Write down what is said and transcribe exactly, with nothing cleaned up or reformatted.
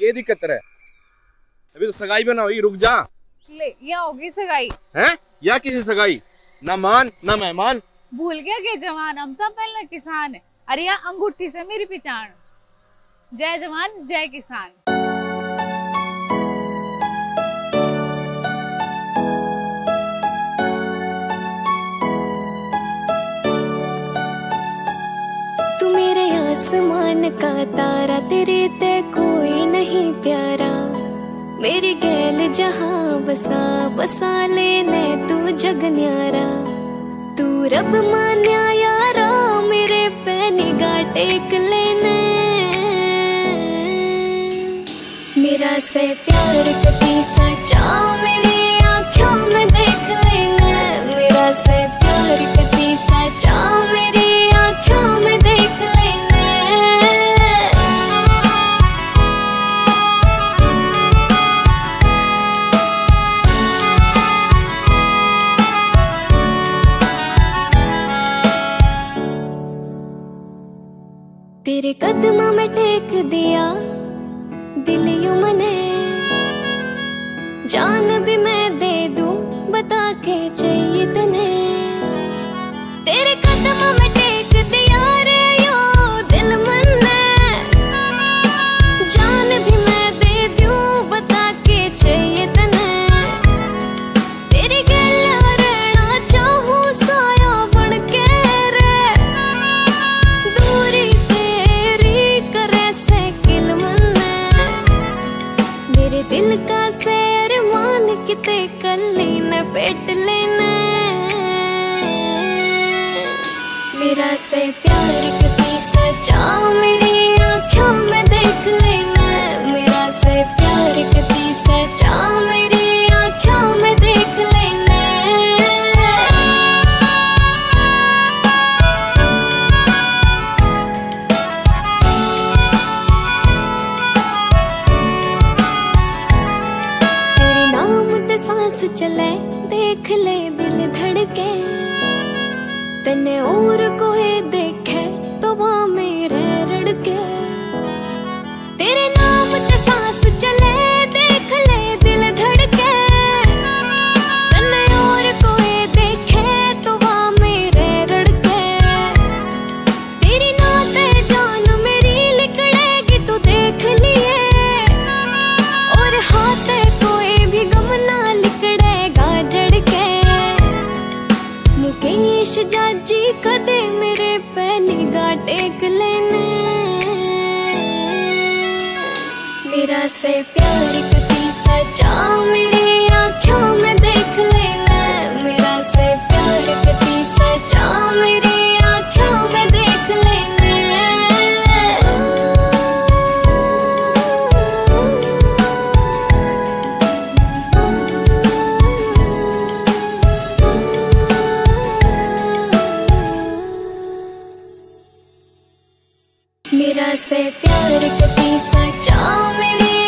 ये दिक्कत है? अभी तो सगाई भी ना हुई, रुक जा। ले यहाँ होगी सगाई हैं? या किसी सगाई? ना मान ना मेहमान। भूल गया के जवान, हम तो पहले किसान है। अरे यार अंगूठी से मेरी पहचान। जय जवान जय किसान। तू मेरे आसमान का तारा, तेरे ते कोई नहीं प्यारा। मेरी गैल जहां बसा बसा लेने तू जग न्यारा। तू रब मान्या यारा, मेरे पे निगाह टेक लेने। मेरा से प्यार कभी सच्चा मेरी आँखों में देख लेना। मेरा से प्यार कभी सच्चा मेरी आँखों में देख लेना। तेरे कदमों में टेक दिया दिल यूं मने। जान भी मैं दे दूं बता के चाहिए तने। तेरे कदमों में टेक दिया रे यो दिल मने। जान भी मैं दे दूं बता के चाहिए तने। तेरी गैला रहना चाहूं साया बन के रे। दूरी दिल का सैर मान किते कली न पेट लेना। मेरा से प्यार कभी सच्चा मेरी आँखों में देख लेना। मेरा से प्यार कभी सच्चा मेरी आँखों में देख लेना। सांस चले देख ले दिल धड़के। तने और कोई देखे तो वहाँ मेरे रड़के। तेरे नाम ते सांस चले देख ले दिल धड़के। तने और कोई देखे तो वहाँ मेरे रड़के। तेरी नाते जान मेरी लिकड़ेगी तू देख लिए। और हाथ कोई भी गम ना लिकड़ेगा जड़ के। मुकेश जाजी कदे मेरे पे निगाह टेक लेने। मेरा से प्यार कभी सच्चा मेरी आँखों में देख लेना। मेरा से प्यार कभी सच्चा मेरी आँखों में देख लेना। मेरा से प्यार कभी सच्चा मेरी